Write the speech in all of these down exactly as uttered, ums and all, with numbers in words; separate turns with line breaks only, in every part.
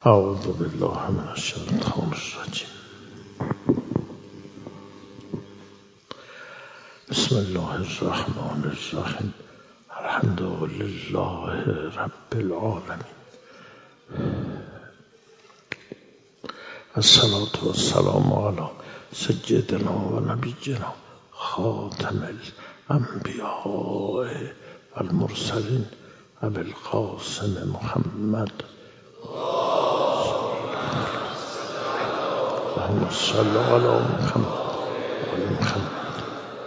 اعوذ بالله من الشیطان الرجیم. بسم الله الرحمن الرحیم. الحمد لله رب العالمین. الصلاة والسلام علی سیدنا و نبینا خاتم الانبیاء والمرسلین ابی القاسم محمد اللهم صل علی محمد و محمد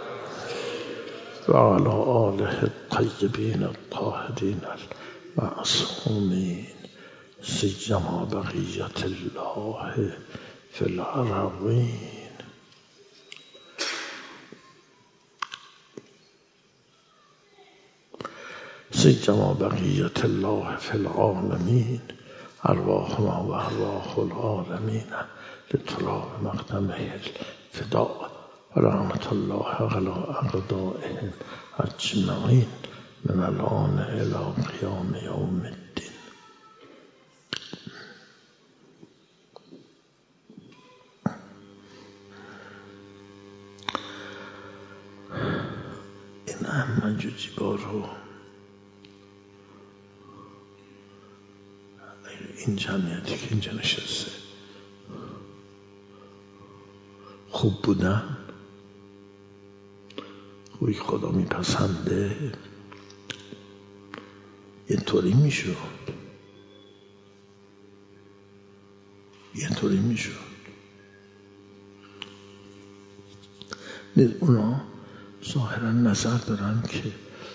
و علی آله الطیبین الطاهرین المعصومین سیما بقیت الله فی الارضین. سیما بقیت الله فی العالمین. ارواحنا و ارواح العالمین لتراب مقدمه الفداء و رحمت الله علی اعدائهم اجمعین من الان الی قیام یوم الدین. این احمد جوجیبا رو این جمعیتی که اینجا نشسته خوب بودن، خوبی خدا میپسنده، اینطوری میشد اینطوری میشد اونا ظاهرا نظر دارن که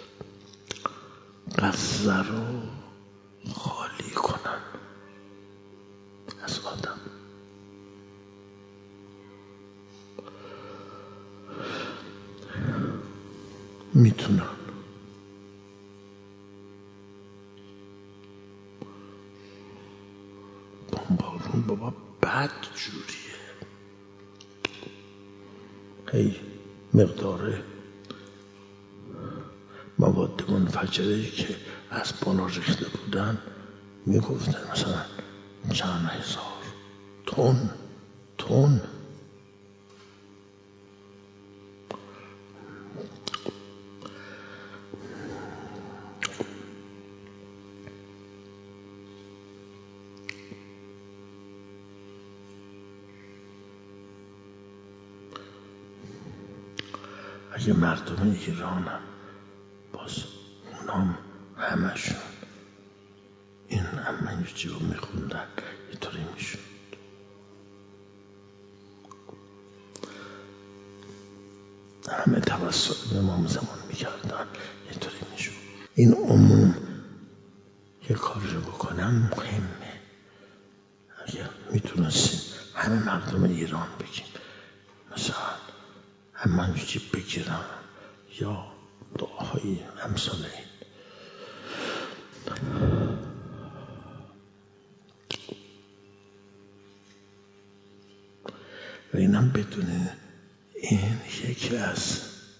غزه رو خالی کنن از آدم. میتونن بمبارون بابا بد جوریه، هی مقدار مواد منفجره‌ای که از بالا ریخته بودن میگفتن مثلا چند هزار تن تن اگه مردم ایرانم باز اونام همشون این امنیتی رو میخوندن اینطوری میشد. همه توسط به امام زمان میکردن اینطوری میشد. این عموم یه کاری رو بکنن مهمه. اگر میتونستیم همه مردم ایران بگیم مثلا امنیتی بگیرن یا دعاهای امثال این، و اینم بدونه این یکی از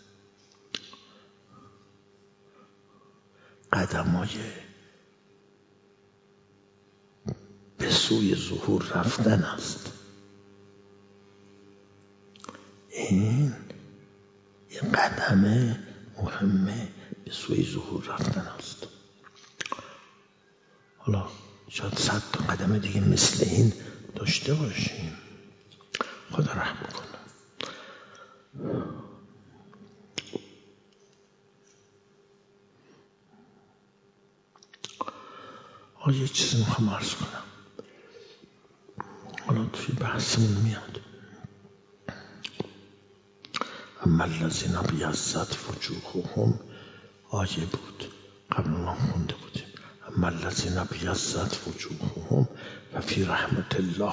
قدمای به سوی ظهور رفتن است. این یه قدم مهمه به سوی ظهور رفتن است. حالا شاید صد تا قدم دیگه مثل این داشته باشیم، خدا رحم کنه. حالا یه چیزی میخوام عرض کنم، حالا توی بحثمون میاد. اما الذین ابیضت وجوههم آیه بود قبلا خونده بودیم. اما الذین ابیضت وجوههم و فی رحمت الله،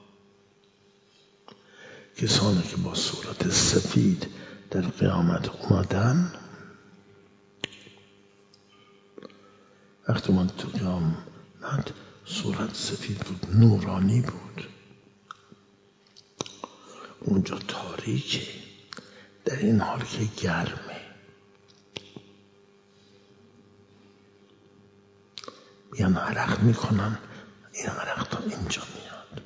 کسانی که با صورت سفید در قیامت اومدن. وقتی اومد تو قیامت صورت سفید بود، نورانی بود، اونجا تاریکه، در این حال که گرمه. میان عرق میکنن این عرق تا اینجا میاد.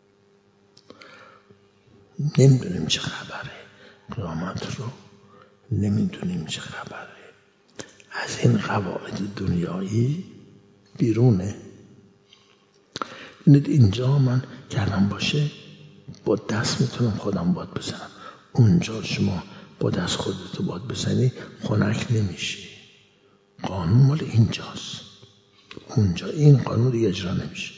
نمیدونیم چه خبره، قیامت رو نمیدونیم چه خبره، از این قواعد دنیایی بیرونه. ببینید اینجا من کردم باشه با دست میتونم خودم باد بزنم، اونجا شما با دست خودتو باد بزنی خنک نمیشی. قانون مال اینجاست، اونجا این قانون دیگه اجرا نمیشه.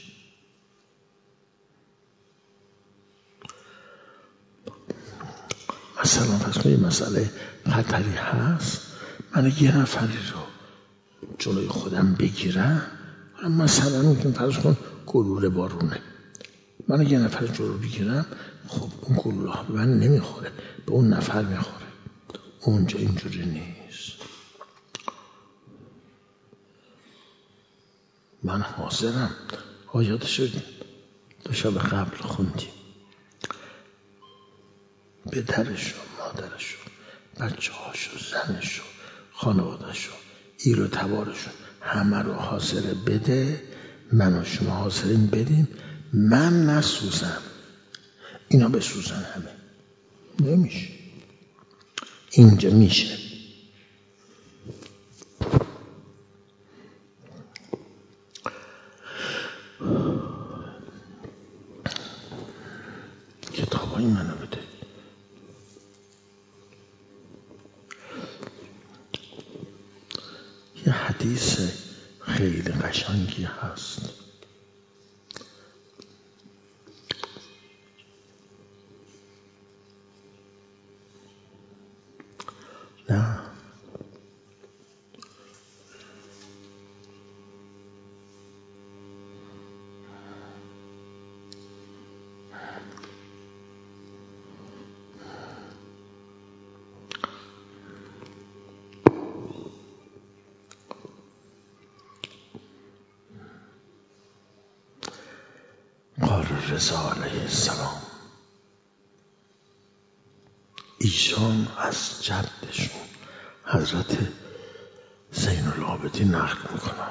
مثلا پس یه مسئله خطری هست، من یه نفری رو جلوی خودم بگیرم، مثلا میتونم فرض کن گلوله بارونه، من یه نفر جلو بگیرم، خب اون گلوله ها به من نمیخوره، به اون نفر میخوره. اونجا اینجوری نیست. من حاضرم، آیاتشو دو شب قبل خوندیم، پدرشو، مادرشو، بچه هاشو، زنشو، خانوادهشو، ایر و تبارشو همه رو حاضر بده، من و شما حاضرین بدیم، من نسوزم اینا بسوزن. همه نمیشه، اینجا میشه. کتابای منو بده. یه حدیث خیلی قشنگی هست، نه قاری رضا علیه السلام ایشان از جدشون حضرت زین العابدین نقل میکنن،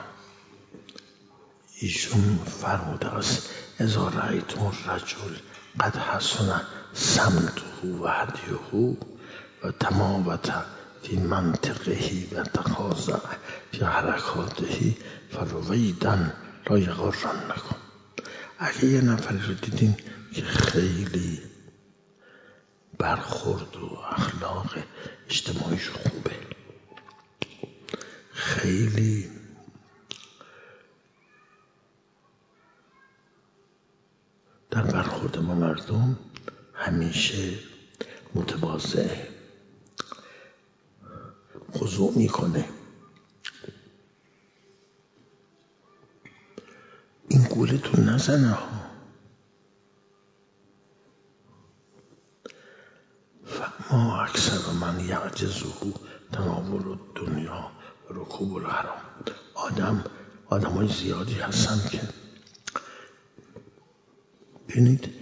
ایشون فرموده است اذا رأیتم الرجل قد حسن سمته و هدیه و تماوت فی منطقه و تقاضع فی حرکاته فرویدا لا یغرنکم. اگه یه نفری رو دیدین که خیلی برخورد و اخلاق اجتماعیش خوبه، خیلی در برخورد ما مردم همیشه متواضع، خضوع میکنه، این گولتون نزنه ها. فما اکثر من یعجزه تناول الدنیا رکوب الحرام. آدم آدم های زیادی هستن که ببینید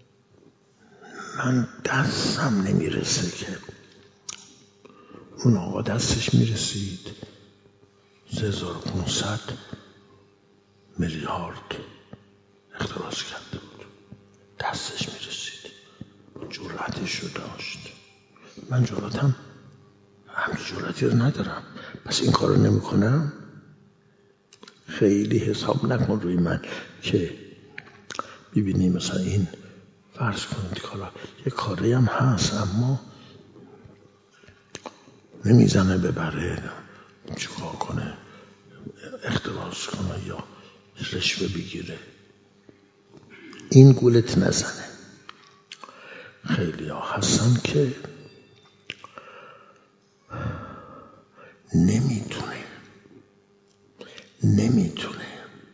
من دستم نمیرسه که اون آقا دستش میرسید سه هزار و پانصد میلیارد اختراع کرده بود، دستش میرسید، جرأتش رو داشت. من جرأتم همچه جرأتی رو ندارم، پس این کار رو نمی کنم. خیلی حساب نکن روی من که ببینی مثلا این فرض کنید کارا یه کاری هم هست اما نمیزنه ببره، چیکار کنه، اختراس کنه یا رشوه بگیره، این گولت نزنه. خیلی ها هستن که نمیتونه نمیتونه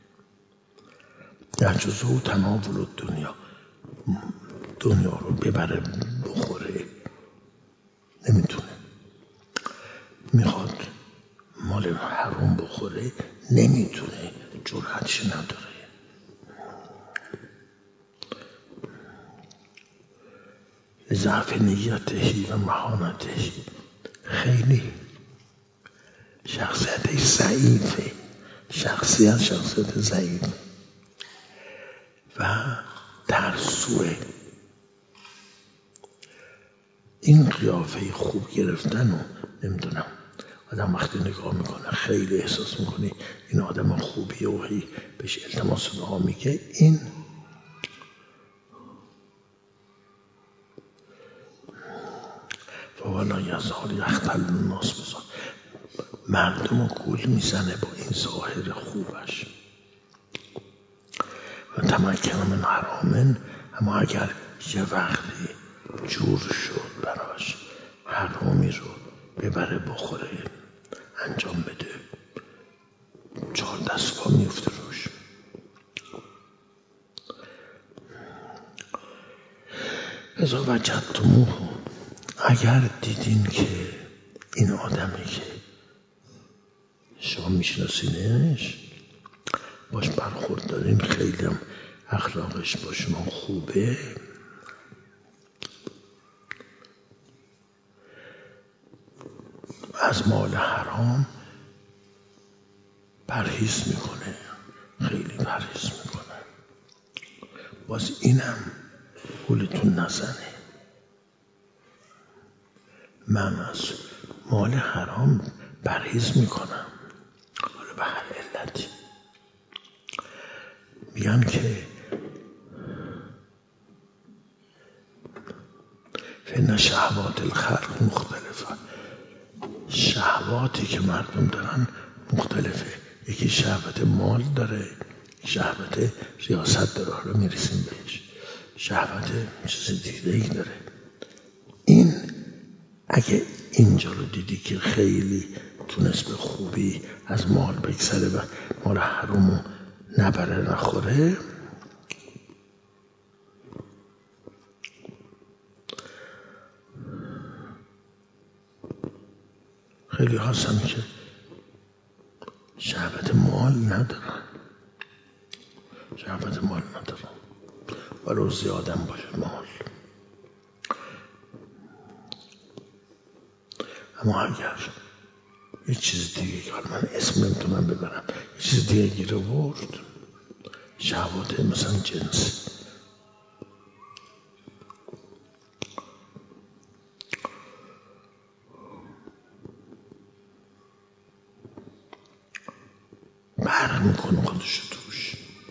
در جزو تناول دنیا دنیا رو ببره بخوره، نمیتونه. میخواد مال حرام بخوره، نمیتونه، جرأتش نداره. ضعف نیتهی و مهانتهی، خیلی شخصیت ضعیفه، شخصیت شخصیت ضعیفه. و ترسوه. این قیافه خوب گرفتن رو نمیدونم آدم وقتی نگاه میکنه خیلی احساس میکنی این آدم خوبیه و هی بهش التماس دعا میگه. این فوالا یزال یختل الناس بزن، مردم رو گول میزنه با این ظاهر خوبش. و تمکن من حرامن، اما اگر یه وقتی جور شد براش حرامی رو ببره بخوره انجام بده، چهار دستگاه میفته روش. ازا وجدتموه، اگر دیدین که این آدمی که شما میشناسینش باش برخورد دارین خیلی هم اخلاقش با شما خوبه، از مال حرام پرهیز میکنه، خیلی پرهیز میکنه، باز اینم گولتون نزنه. من از مال حرام پرهیز میکنم، حالا به هر علتی. میگن که فن شهوات الخلق مختلفه، شهواتی که مردم دارن مختلفه. یکی شهوت مال داره، شهوت ریاست داره، حالا میرسیم بهش، شهوت چیز دیگه ای داره. این اگه اینجا رو دیدی که خیلی تونست به خوبی از مال بگذره و مال حرامو نبره نخوره، خیلی هستن که شهوت مال ندارن، شهوت مال ندارن ولو زیادم باشه مال. اما اگر یه چیز دیگه که من اسم نمیتونم ببرم یه چیز دیگه گیر آورد، شهوات مثلا جنسی، برق میکنه خودش توش.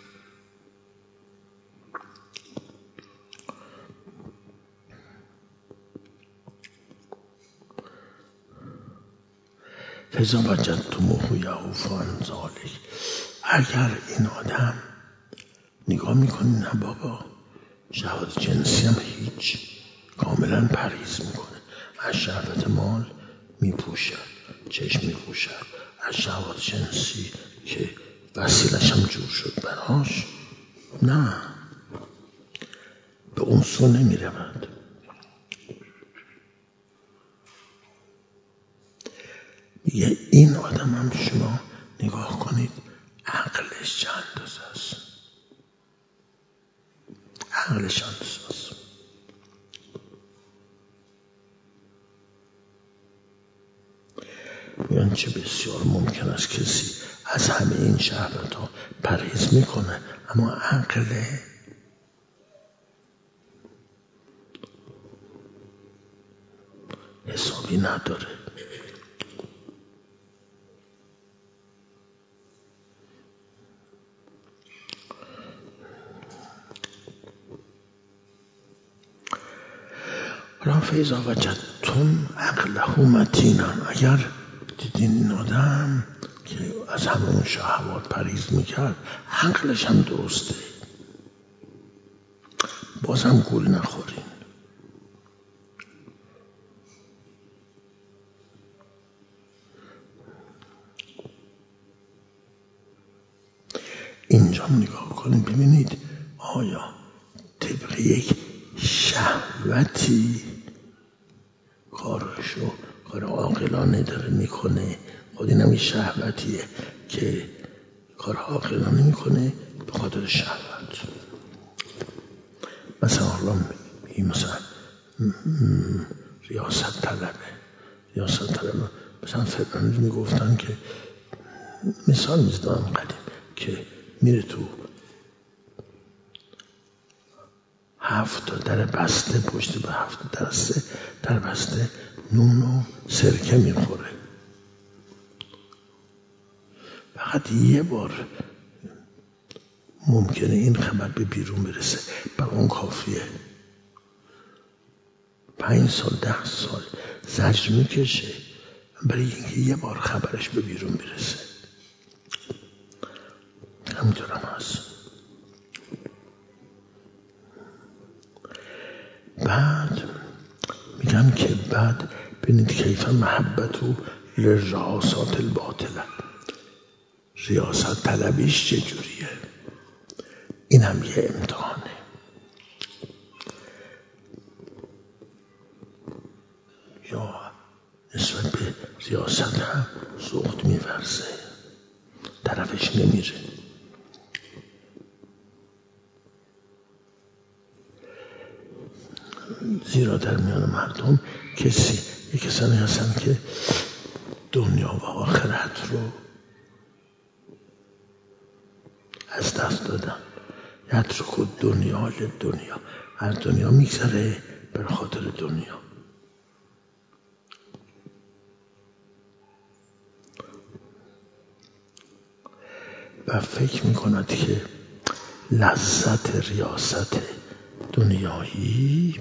فضا وجدتموه یعوف عن ذلک، اگر این آدم نگاه میکنی نه بابا شهوت جنسی هم هیچ، کاملا پرهیز میکنه، از شهوت مال میپوشد، چشم میپوشد، از شهوت جنسی که وسیلش هم جور شد براش نه، به اون سو نمیرود. میگه این آدم هم شما نگاه کنید عقلش چند اندازه است، عقلش چند اندازه است. میگن چه بسیار ممکن است کسی از همه این شهوت ها پرهیز میکنه اما عقل حسابی نداره. را فیضا وجدتم عقله متینا، اگر دیدین این آدم که از همه اون شهوات پرهیز میکرد عقلش هم درسته، بازم گول نخورین. اینجا نگاه کنید ببینید آیا طبق یک شهوتی کارشو کار عاقلانه داره میکنه، خود این هم یه شهوتیه که کار عاقلانه میکنه به خاطر شهوت. مثلا حالا میگیم مثلا ریاست طلبه، ریاست طلبه مثلا فرناندی میگفتن که مثال میزدم قدیم که میره تو هفت تا در بسته پشت به هفت دسته در بسته نون و سرکه میخوره. فقط یه بار ممکنه این خبر به بیرون برسه، بر اون کافیه. پنج سال ده سال زجر میکشه برای اینکه یه بار خبرش به بیرون برسه. همینطورم هست. بعد میگم که بعد ببینید کیف محبتو للرئاسات الباطله، ریاست طلبیش چجوریه. این هم یه امتحانه. یا نسبت به ریاست هم سخت میورزه، طرفش نمیره. زیرا در میان مردم کسی یک کسانی هستن که دنیا و آخرت رو از دست دادن. یترک دنیا لدنیا، از دنیا میگذره بر خاطر دنیا. و فکر میکند که لذت ریاست دنیایی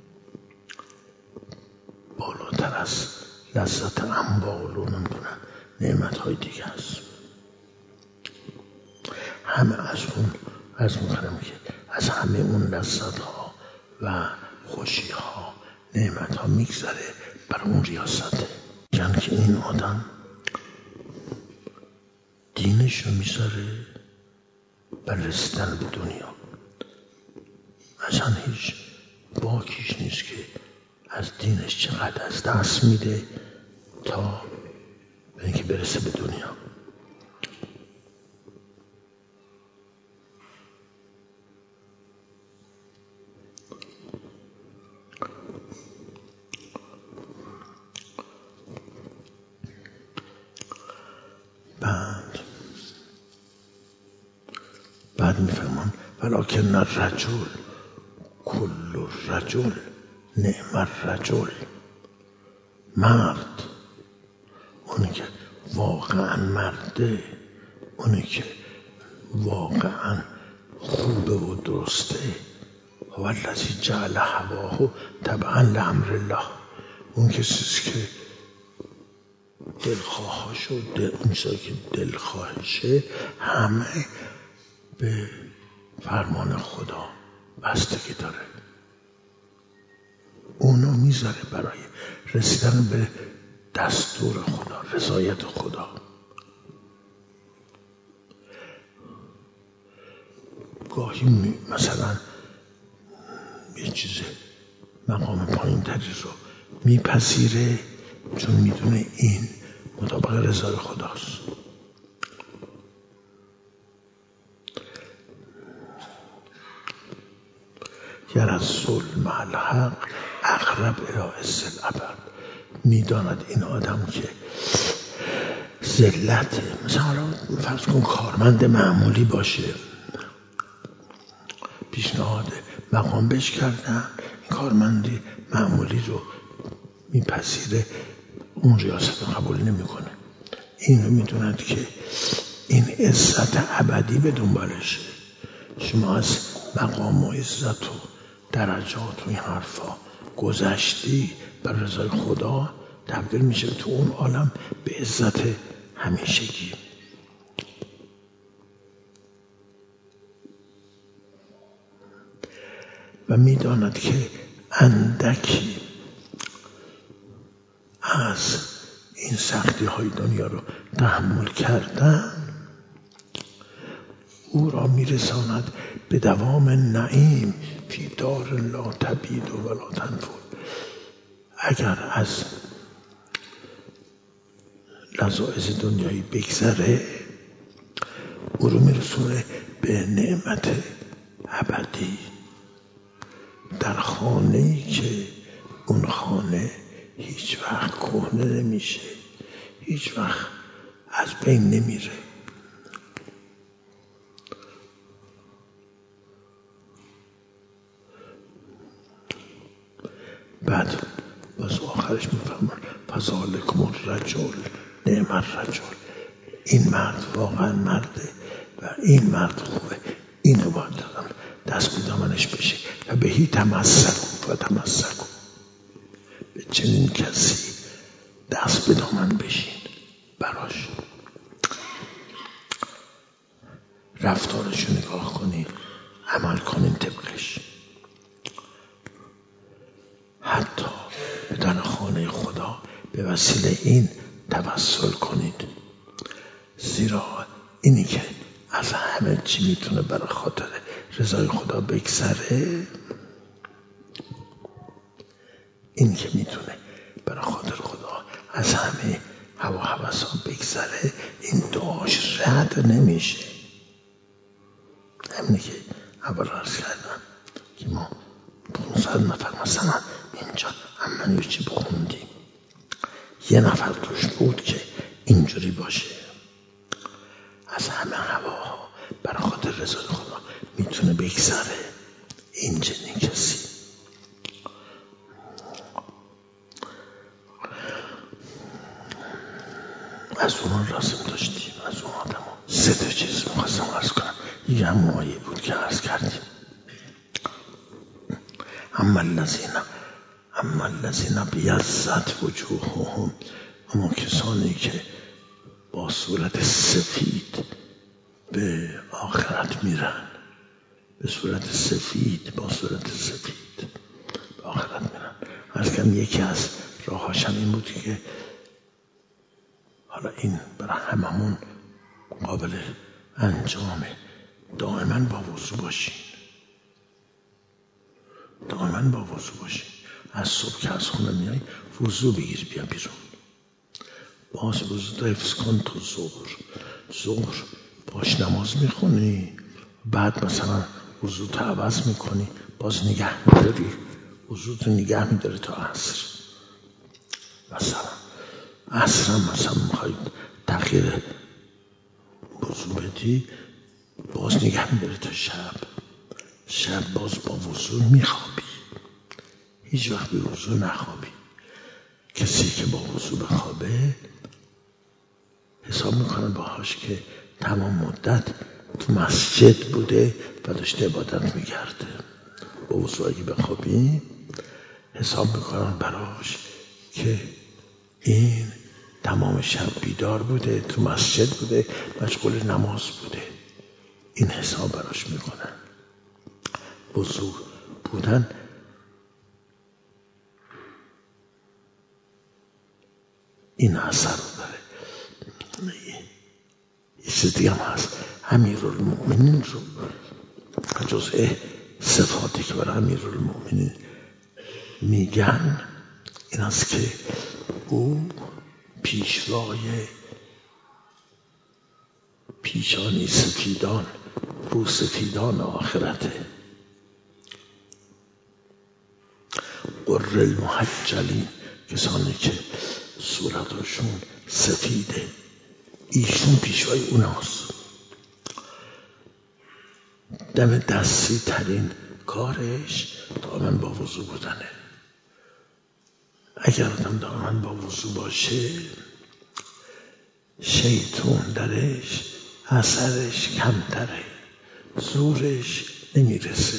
بالاتر از لذت اموال و نمیدونم نعمت های دیگه است. همه از اون از میکنم که از همه اون لذت ها و خوشی ها نعمت ها میگذره بر اون ریاسته. یعنی که این آدم دینش رو میذاره بر رسیدن به دنیا. اصلا هیچ باکیش نیست که از دینش چقدر از دست میده تا به اینکه برسه به دنیا. بعد بعد میفهمم ولکن الرجل کل الرجل نعم الرجل، مرد اونی که واقعا مرده، اونی که واقعا خوبه و درسته، هو الذی جعل هواه تبعا لامر الله، اون کسیست که دلخواهاش و دل اون چیزایی که دلخواهشه همه به فرمان خدا بستگی داره. اونو میذاره برای رسیدن به دستور خدا، رضایت خدا. گاهی مثلا یه چیز مقام پایین تری رو میپذیره چون میدونه این مطابق رضای خداست. یرسل مع الحق اقرب الی عز الابد، میداند این آدم که ذلت، مثلا فرض کن کارمند معمولی باشه، پیشنهاد مقام بهش کردن، این کارمندی معمولی رو میپذیره، اون ریاست رو قبول نمیکنه. این رو میدوند که این عزت ابدی به دنبالشه. شما از مقام و عزت و درجات و این حرفا گذشتی، بر رضای خدا تبدیل میشه تو اون عالم به عزت همیشگی. و میداند که اندکی از این سختی های دنیا رو تحمل کردن او را میرساند به دوام نعیم فی دار لا تبید و لا تنفد. اگر از لذایذ دنیایی بگذره او رو میرسونه به نعمت ابدی در خانه‌ای که اون خانه هیچ وقت کهنه نمیشه، هیچ وقت از بین نمیره. بعد باز آخرش میفرمان فذلکم الرجل نعم الرجل، این مرد واقعا مرده و این مرد خوبه، اینو باید دارم دست به دامنش بشه و بهی تمسک و تمسک، به چنین کسی دست به دامن بشین براش. رفتارشو نگاه کنین، عمل کنین طبقش. حتی به در خانه خدا به وسیله این توسل کنید، زیرا اینی که از همه چی میتونه برای خاطر رضای خدا بگذره، اینی که میتونه برای خاطر خدا از همه هوا هوس ها بگذره، این دعاش رد نمیشه. همینی که اول عرض کردم که ما پونصد نفر مثلا اینجا امنی چی بخوندیم، یه نفر توش بود که اینجوری باشه، از همه هواها برای خاطر رضای خدا میتونه بگذره. این چنین کسی از اون لازم داشتیم. از اون آدم ها سه تا چیز میخواستم عرض کنم. یه هم آیه بود که عرض کردیم اما الذین اما الذین بیضت وجوههم، اما کسانی که با صورت سفید به آخرت میرن، به صورت سفید با صورت سفید به آخرت میرن. عرض کنم یکی از راهاش هم این بود که حالا این برای هممون قابل انجامه، دائما با وضو باشین، دائما با وضو باشین. از صبح که از خونه میای وضو بگیر بیا بیرون، باز وضو تو حفظ کن تو ظهر. ظهر باش نماز میخونی، بعد مثلا وضو تو عوض میکنی، باز نگه میداری، وضو تو نگه میداری تا عصر. مثلا عصر هم مثلا میخوای تغییر وضو بدی، باز نگه میداری تا شب. شب باز با وضو میخوابی، هیچ وقت به وضو نخوابی. کسی که با وضو بخوابه حساب میکنن باهاش که تمام مدت تو مسجد بوده و داشته عبادت میکرده. با وضو اگه بخوابی حساب میکنن براش که این تمام شب بیدار بوده، تو مسجد بوده، مشغول نماز بوده. این حساب براش میکنن. وضو بودن این اثر داره. یه چیز دیگه هم هست، امیرالمؤمنین رو جزء صفاتی که برای امیرالمؤمنین میگن این است که او پیشوای پیشانی سفیدان، رو سفیدان آخرته. قر المحجلین، کسانی که صورتشون سفیده، ایشون پیشوای اوناست. دم دستی ترین کارش دائما با وضو بودنه. اگر آدم دائما با وضو باشه، شیطان درش اثرش کمتره، زورش نمیرسه.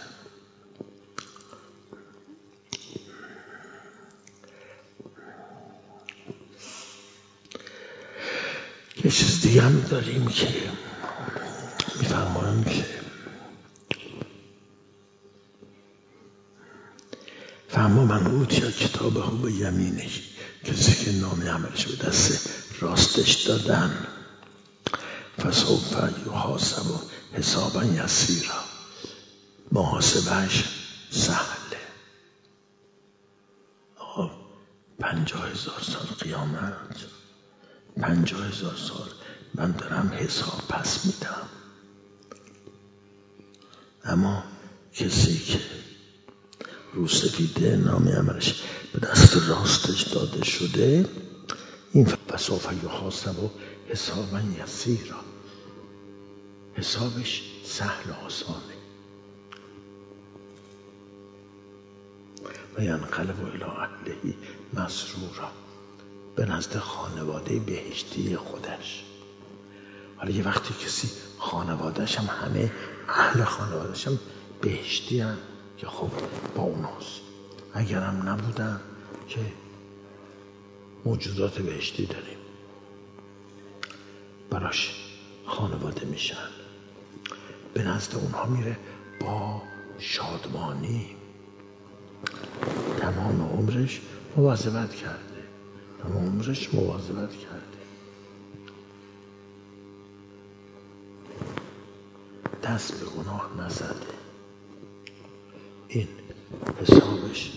یه چیز دیگه هم داریم که میفرمایم که فهمه من اوتیا کتابه به یمینه، کسی که نام عملش به دست راستش دادن، فسوف یحاسب حسابا یسیرا، محاسبهش سهله. آقا پنجاه هزار سال قیامت، پنجاه هزار سال من دارم حساب پس میدم. اما کسی که رو سفیده نام عملش به دست راستش داده شده، این فسوف یحاسب حسابا یسیرا، حسابش سهل و آسانه. و ینقلب الی اهله مسرورا، به نزد خانواده بهشتی خودش. حالا یه وقتی کسی خانوادهش هم همه اهل خانوادهش هم بهشتی هم که خب با اوناست، اگر هم نبودن که موجودات بهشتی داریم براش خانواده میشن، به نزد اونها میره با شادمانی. تمام عمرش مواظبت کرده، تمام عمرش مواظبت کرده، دست به گناه نزده. این حسابش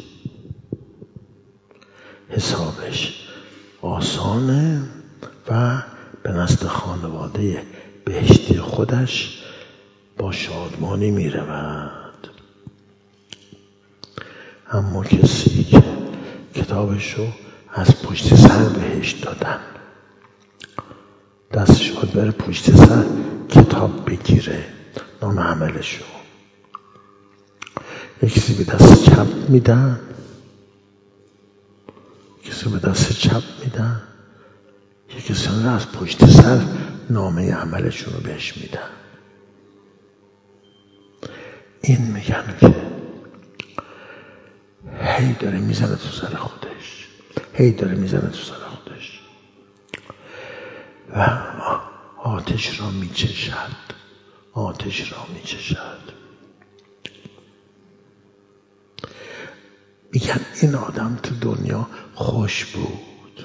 حسابش آسانه و به نزد خانواده بهشتی خودش با شادمانی می رود. اما کسی که کتابشو از پشت سر بهش دادن، دستش باید بره پشت سر کتاب بگیره نام عملشو. یکی به دست چپ میدن، کسی به دست چپ میدن، یکی کسی رو از پشت سر نامه عملشون رو بهش میدن. این میگن که هی داره میزنه تو سر خودش، هی داره میزنه تو سر خودش و آتش را میچشد، آتش را میچشد. میگن این آدم تو دنیا خوش بود،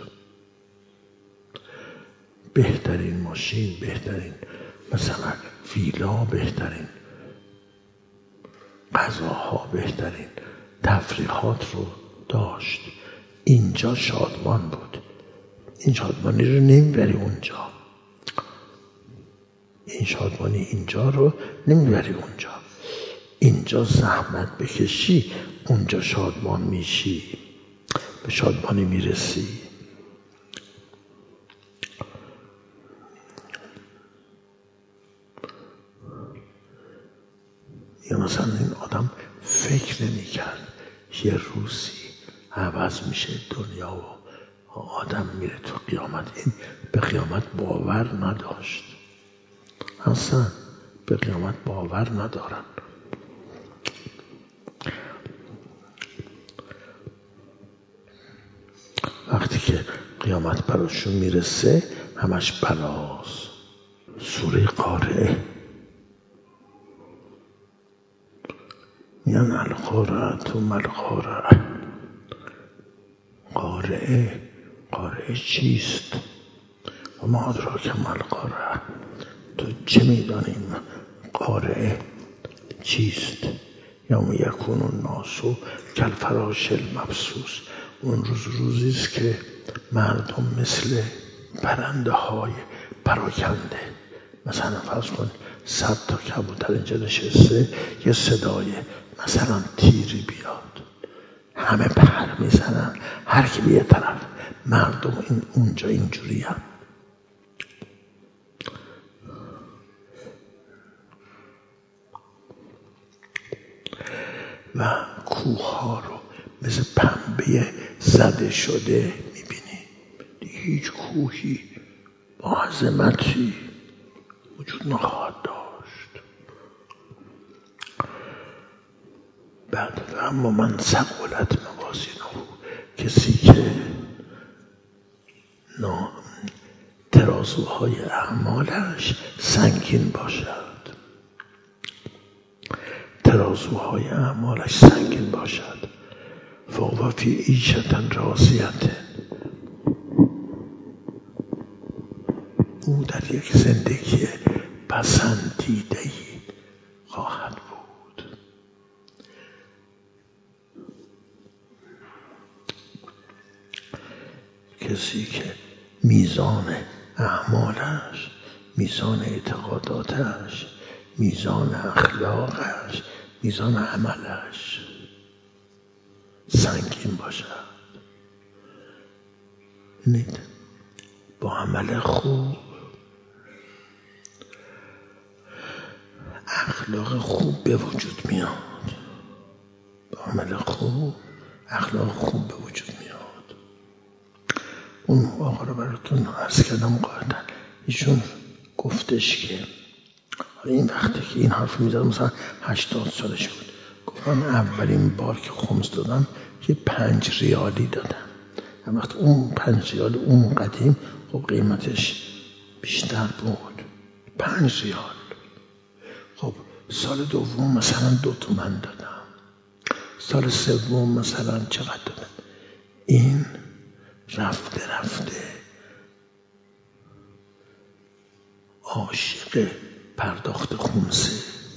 بهترین ماشین، بهترین مثلا ویلا، بهترین غذاها، بهترین تفریحات رو داشت، اینجا شادمان بود. این شادمانی رو نمیبری اونجا، این شادمانی اینجا رو نمیبری اونجا. اینجا زحمت بکشی اونجا شادمان میشی، به شادمانی میرسی. یا مثلا این آدم فکر نمی‌کرد یه روزی عوض میشه دنیا و آدم میره تو قیامت. این به قیامت باور نداشت، اصلا به قیامت باور ندارن. وقتی که قیامت براشون میرسه همش بلاست. سوره قارعه میان القارعه و ملقارعه. قارعه قارعه چیست؟ و ما ادراک ملقارعه، تو چه میدانی قارعه چیست؟ یوم یکون الناس کالفراش المبثوث. اون روز روزی است که مردم مثل پرنده های پراکنده، مثلا فرض کن صد تا کبوتر اینجا نشسته، یه صدای مثلا تیری بیاد، همه پر میزنن هر کی به یه طرف. مردم این اونجا اینجوری هم. و کوه ها رو مثل پنبه زده شده میبینی، هیچ کوهی با عظمتی وجود نخواهد داشت. بعد اما من ثقلت موازینه، کسی که نه ترازوهای اعمالش سنگین باشد، ترازوهای اعمالش سنگین باشد، فهو فی عیشة راضیة، او در یک زندگی پسندیده‌ای خواهد بود. کسی که میزان اعمالش، میزان اعتقاداتش، میزان اخلاقش، میزان عملش سنگین باشد. ببینید با عمل خوب، اخلاق خوب به وجود میاد. با عمل خوب اخلاق خوب به وجود میاد. اون آقا رو براتون عرض کردم قاعدتا، ایشون گفتش که این وقتی که این حرف میزد مثلا هشتاد سالش بود، گفت من اولین بار که خمس دادم یه پنج ریالی دادم. وقتی اون پنج ریال اون قدیم خب قیمتش بیشتر بود، پنج ریال. خب سال دوم مثلا دو تومن دادم، سال سوم مثلا چقدر دادم. این رفته رفته عاشق پرداخت خمسه،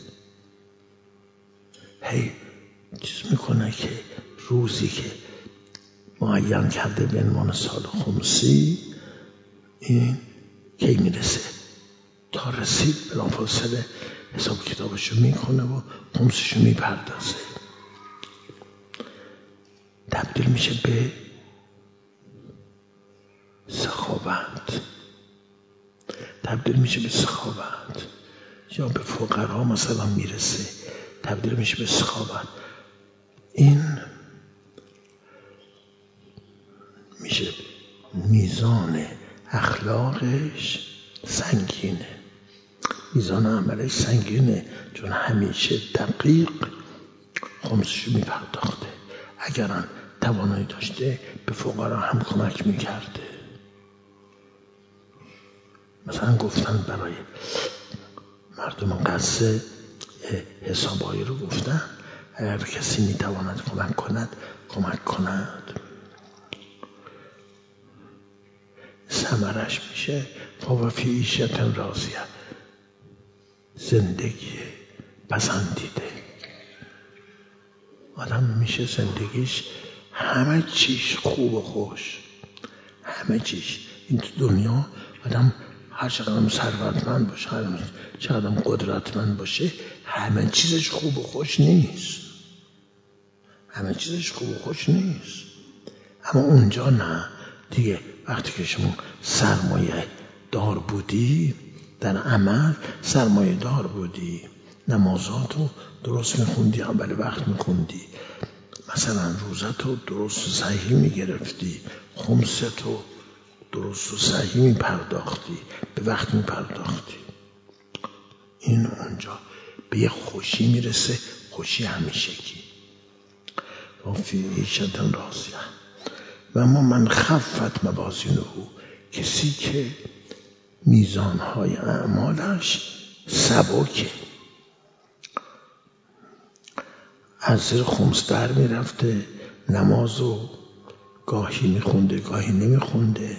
هی چیز میکنه که روزی که معین کرده به عنوان سال خمسی این کی میرسه، تا رسید بلافاصله حساب کتابشو میکنه و خمسشو میپردازه. تبدیل میشه به سخاوت، تبدیل میشه به سخاوت، یا به فقرا مثلا میرسه، تبدیل میشه به سخاوت. این میشه میزان اخلاقش سنگینه، میزان عملش سنگینه، چون همیشه دقیق خمسشو میپرداخته. اگرم توانایی داشته به فقرا هم کمک میکرده. مثلا گفتن برای مردم قصه حسابایی رو گفتن اگر کسی میتواند کمک کند کمک کند. ثمرش میشه فهو فی عیشة راضیه، زندگی پسندیده. آدم میشه زندگیش همه چیش خوب و خوش، همه چیش. این تو دنیا آدم هر چقدر ثروتمند باشه، هر چقدر قدرتمند باشه، همه چیزش خوب و خوش نیست، همه چیزش خوب و خوش نیست. اما اونجا نه دیگه. وقتی که شما سرمایه دار بودی در عمل، سرمایه دار بودی، نمازاتو درست میخوندی، اول وقت میخوندی، مثلا روزتو درست و صحیح میگرفتی، خمستو درست و صحیح میپرداختی، به وقت میپرداختی، این اونجا به یه خوشی میرسه، خوشی همیشگی. و فی عیشة راضیه. و اما من خفت موازینه، کسی که میزانهای اعمالش سبکه، از زیر خمس در میرفته، نمازو گاهی میخونده گاهی نمیخونده،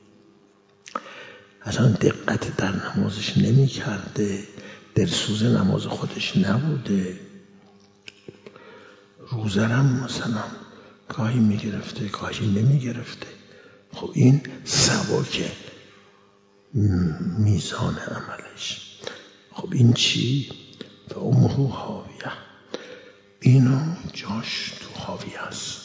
اصلا دقت در نمازش نمیکرده، دلسوز نماز خودش نبوده، روزه هم مثلا گاهی میگرفته گاهی نمیگرفته. خب این سبکه میزان عملش. خب این چی؟ و امه هاویه، اینو جاش تو هاویه است.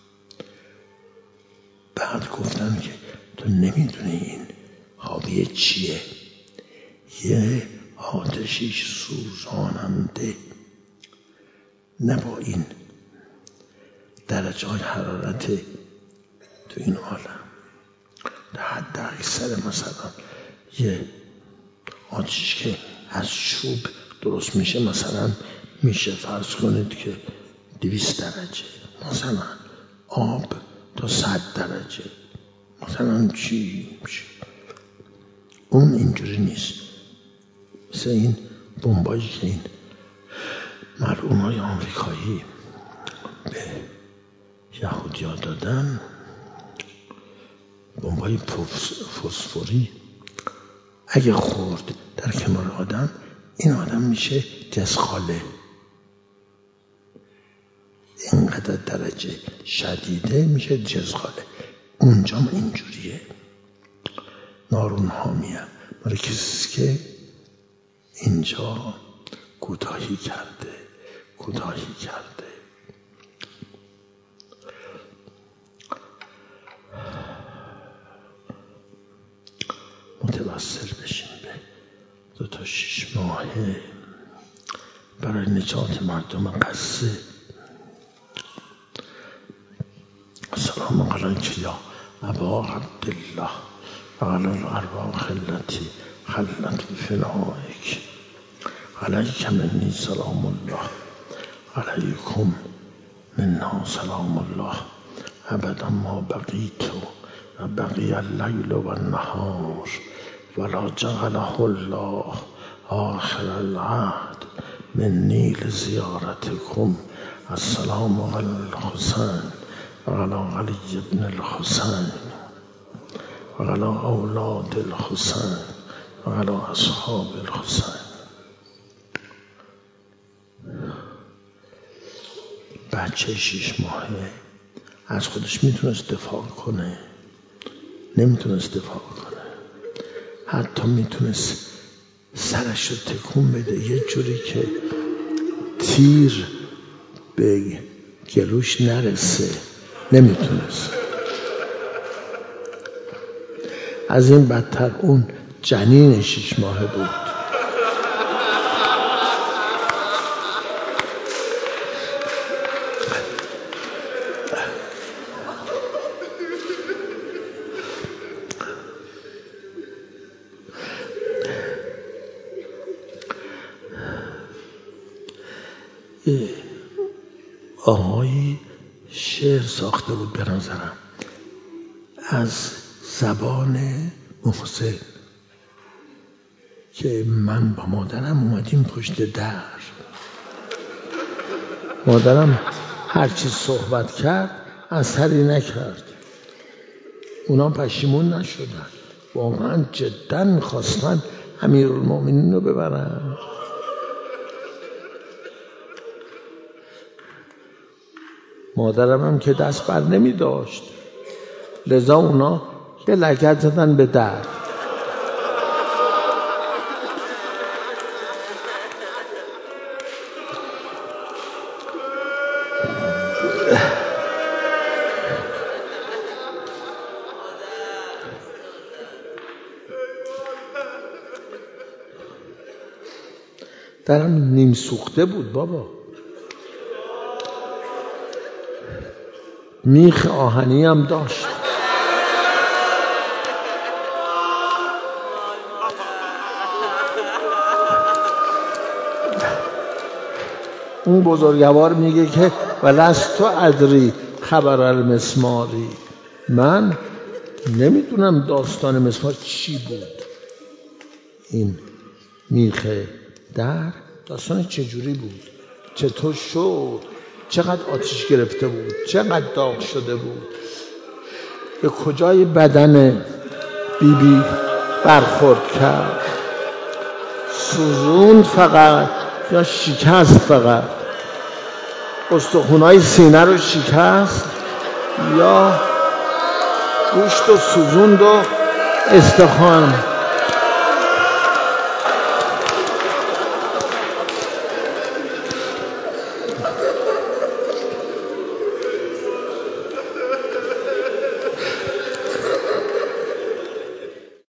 بعد گفتن که تو نمیدونی این هاویه چیه، یه آتشیش سوزاننده، نه با این درجه های حرارت تو این عالم. در حد اکثر مثلا یه آتش که از چوب درست میشه، مثلا میشه فرض کنید که دویست درجه، مثلا آب تا صد درجه، مثلا چی میشه. اون اینجوری نیست. مثل این بمبایی که این ملعونای آمریکایی به یهودیا دادن، بمبای فسفوری، اگه خورد در کنار آدم، این آدم میشه جزخاله. اینقدر درجه شدیده میشه جزخاله. اونجا هم اینجوریه. نارون حامیه برای کسی که اینجا کوتاهی کرده کوتاهی کرده. متوسل بشیم به دو تا شش ماهه برای نجات مردم قصه عليك يا أبا عبد الله وعلى الأرواح التي خلت بفنائك عليك مني سلام الله عليكم منا سلام الله أبدا ما بقيت وبقي الليل والنهار ولا جعله الله آخر العهد مني لزيارتكم. السلام على الحسين وعلى علي بن الحسين وعلى أولاد الحسين وعلى أصحاب الحسين. بچه شیش ماهه از خودش میتونست دفاع کنه، نمیتونست دفاع کنه، حتی میتونست سرش رو تکون بده یه جوری که تیر به گلوش نرسه، نمیتونست. از این بدتر اون جنین شیش ماهه بود. آقایی شعر ساخته بود به نظرم از زبان محسن که من با مادرم اومدیم پشت در، مادرم هر چی صحبت کرد اثری نکرد، اونا پشیمون نشدن، واقعا جدا میخواستن امیرالمومنین رو ببرن. مادرم هم که دست بر نمی داشت، لذا اونا یه لگد زدن به در. درم نیم سوخته بود بابا، میخ آهنی هم داشت. اون بزرگوار میگه که ولست ادری خبر المسماری، من نمیدونم داستان مسمار چی بود. این میخ در داستان چجوری بود، چطور شد، چقدر آتش گرفته بود، چقدر داغ شده بود، به کجای بدن بی بی برخورد کرد، سوزوند فقط یا شکست فقط، استخونهای سینه رو شکست یا گوشت و سوزوند و استخوان.